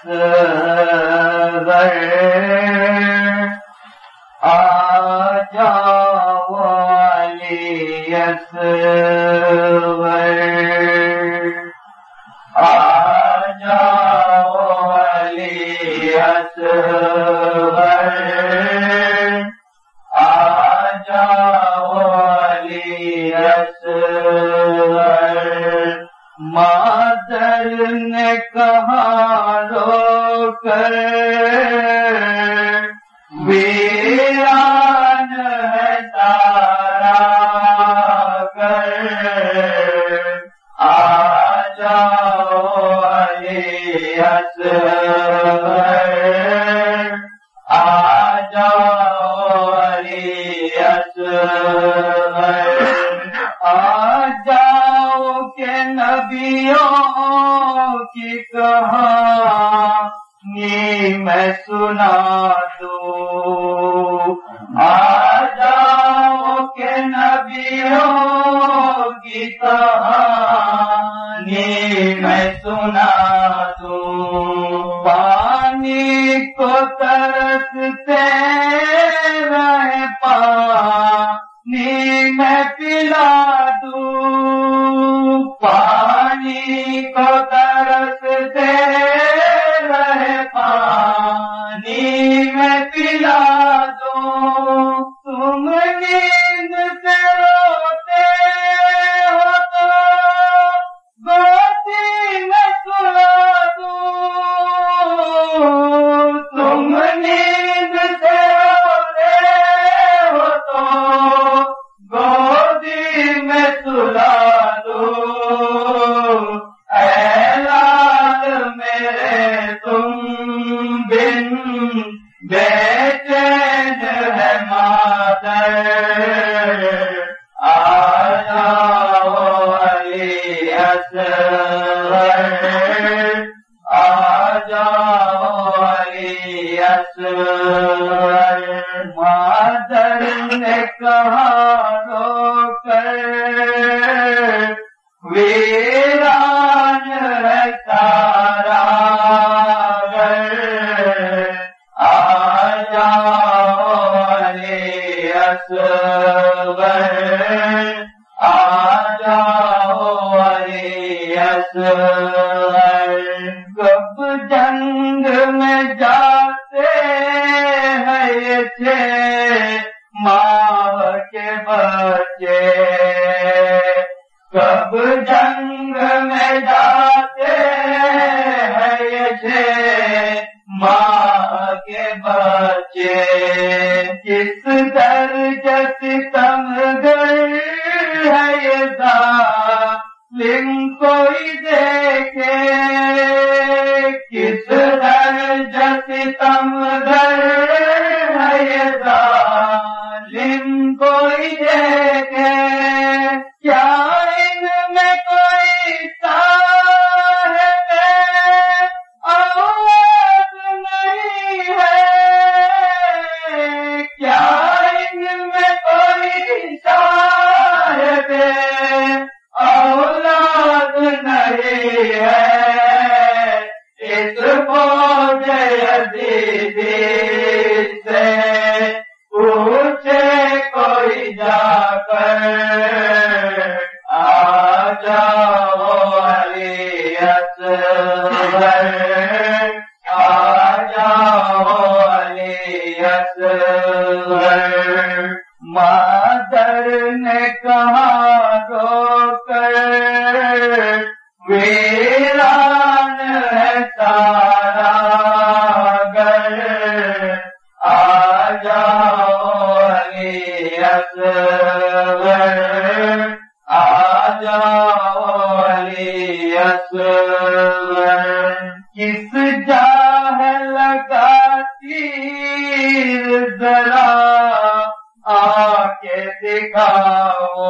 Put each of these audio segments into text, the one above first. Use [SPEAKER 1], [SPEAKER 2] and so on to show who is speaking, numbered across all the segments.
[SPEAKER 1] اصغر آ جاؤ علی اصغر آ جاؤ علی اصغر آ جاؤ علی اصغر مادر نے کہا رو کر ویران ہے تارا گھر آ جاؤ علی اصغر آ جاؤ علی اصغر آ جاؤ کہ نبیوں کی کہانی میں سنا دوں آ جاؤ کہ نبیوں کی کہانی میں سنا دوں پانی کو ترستے رہے پانی میں پلا دوں پانی کو ترستے رہے پانی میں پلا دوں تم نیند سے روتے ہو تو گودی میں سلا دوں تم نیند سے روتے ہو تو گودی میں سلا دوں اے لال میرے تم بن بے چین ہے مادر آ جاؤ علی اصغر آ جاؤ علی اصغر مادر نے کہا رو کر ویران ہے تارا گھر آ جاؤ علی اصغر آ جاؤ علی اصغر کب جنگ میں جاتے ہیں یہ تھے ماں کے بچے کب جنگ میں جاتے ہیں یہ تھے ماں کے بچے کس درجہ ستمگر ہے یہ ظالم کوئی دیکھے کس درجہ ستمگر ہے یہ ظالم کوئی دیکھے کیا ان میں کوئی صاحب اولاد نہیں ہے کیا ان میں کوئی صاحب اولاد نہیں ہے اس فوج یزیدی سے پوچھے کوئی جا کر آ جاؤ علی اصغر آ جاؤ علی اصغر مادر نے کہا رو کر ویران ہے تارا گھر آ جاؤ علی اصغر آ جاؤ علی اصغر کس جاہ لگا تیر ذرا آ کے دکھاؤ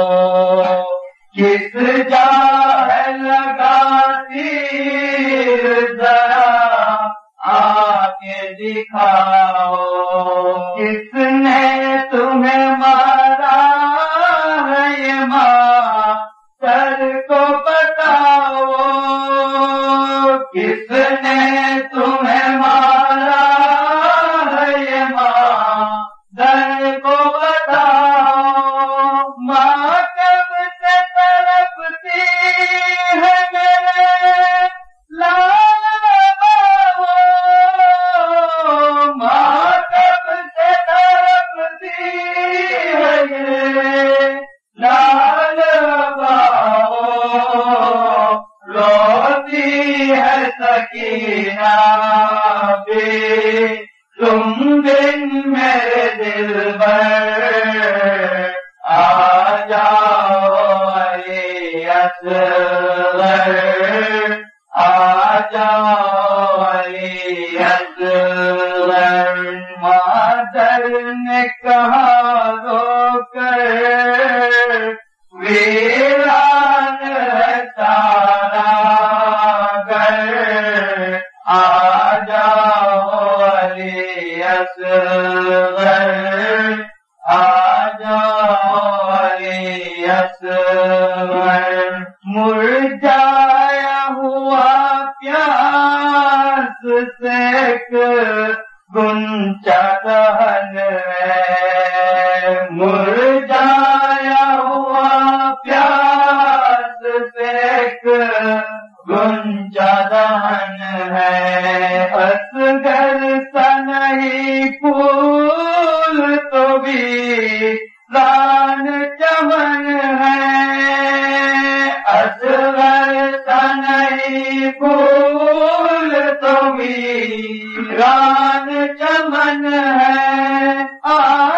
[SPEAKER 1] کس جاہ لگا تیر ذرا آ کے دکھاؤ کس نے تمہیں مارا ہے یہ ماں سر کو بتاؤ کس نے تمہیں مارا ہے یہ ماں در کو بتاؤ ماں کب سے تڑپتی ہے میرے لال بابا ماں کب سے تڑپتی ہے یہ لال بابا روتی ہے سکینہ بھی تم بن میرے دل بھر آ جاؤ علی اصغر آ جاؤ علی اصغر مادر نے کہا رو کر ویران ہے سارا گھر آ جاؤ علی اصغر آ جاؤ علی اصغر مرجھایا ہوا پیاس سے ایک گنچا دہن ہے مرجھایا ہوا پیاس سے ایک گنچا دہن ہے اصغر سا نہیں پھول تو بھی ران چمن ہے اصغر سا نہیں پھول تو بھی ران چمن ہے